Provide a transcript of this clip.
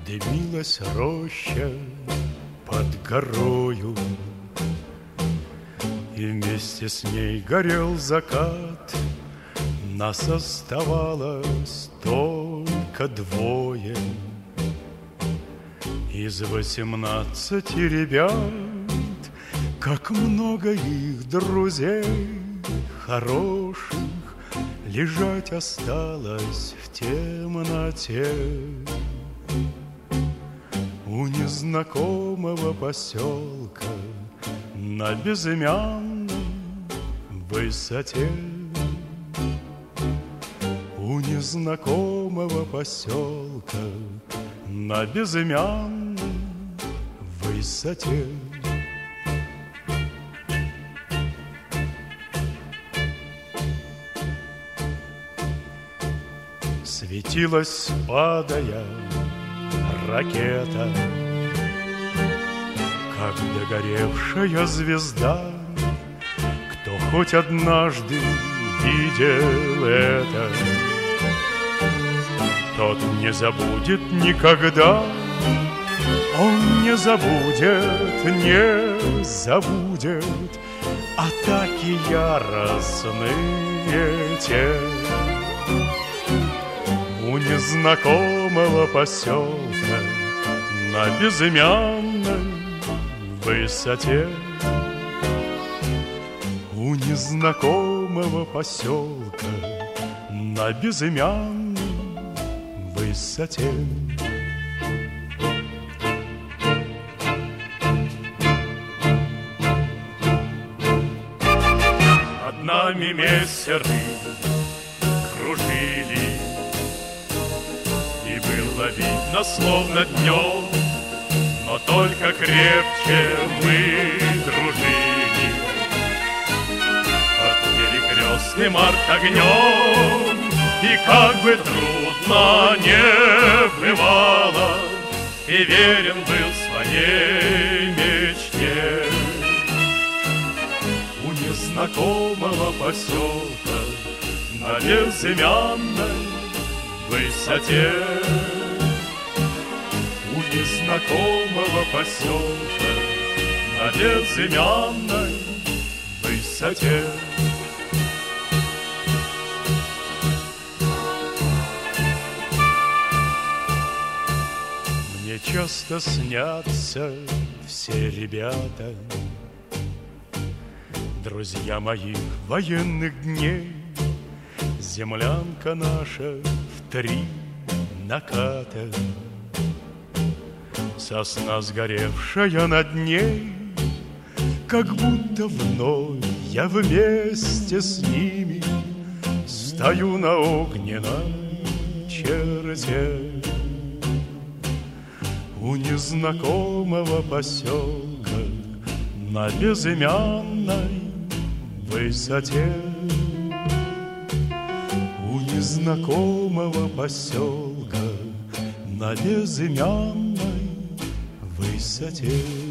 Дымилась роща под горою, и вместе с ней горел закат. Нас оставалось только двое из 18 ребят. Как много их друзей хороших лежать осталось в темноте у незнакомого поселка на безымянной высоте. У незнакомого поселка на безымянной высоте. Светилась, падая, ракета, как догоревшая звезда. Кто хоть однажды видел это, тот не забудет никогда. Он не забудет, не забудет атаки яростные те у незнакомого поселка на безымянной высоте. У незнакомого поселка на безымянной высоте. Над нами мессеры кружили, и было видно, словно днем, но только крепче мы дружили под перекрестным арт-огнем. И как бы трудно не бывало, и верен был своей мечте. У незнакомого поселка на безымянной высоте. У незнакомого поселка на безымянной высоте. Мне часто снятся все ребята, друзья моих военных дней. Землянка наша в 3 наката, сосна сгоревшая над ней. Как будто вновь я вместе с ними стою на огненном черте у незнакомого поселка на безымянной высоте. У незнакомого поселка на безымянной высоте.